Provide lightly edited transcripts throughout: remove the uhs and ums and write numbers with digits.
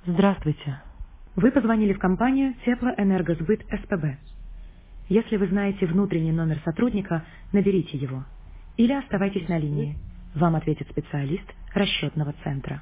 Здравствуйте. Вы позвонили в компанию Теплоэнергосбыт СПБ. Если вы знаете внутренний номер сотрудника, наберите его. Или оставайтесь на линии. Вам ответит специалист расчетного центра.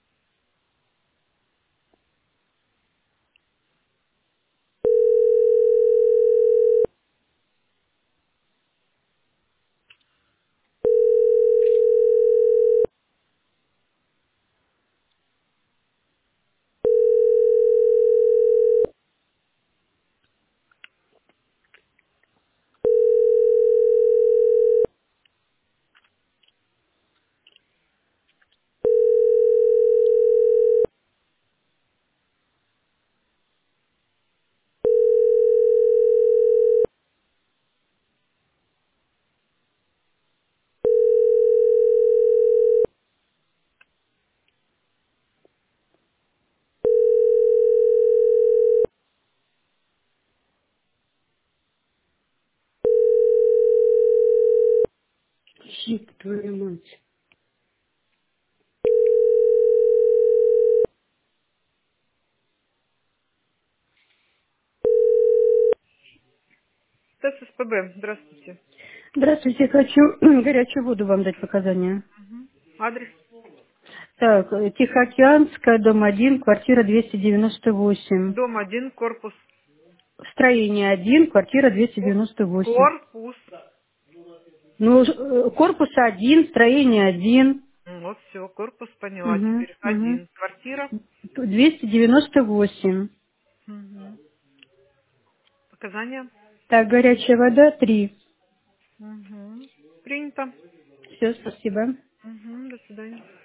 Щит, твою мать. ТЭС СПБ, здравствуйте. Здравствуйте, хочу горячую воду вам дать показания. Адрес? Так, Тихоокеанская, дом 1, квартира 298. Дом 1, корпус. Строение 1, квартира 298. Корпус. Ну, корпус 1, строение 1. Вот все, корпус поняла. Угу, Теперь угу. один. Квартира. 298. Мгм. Показания. Так, горячая вода 3. Мгм. Принято. Все, спасибо. Мгм. До свидания.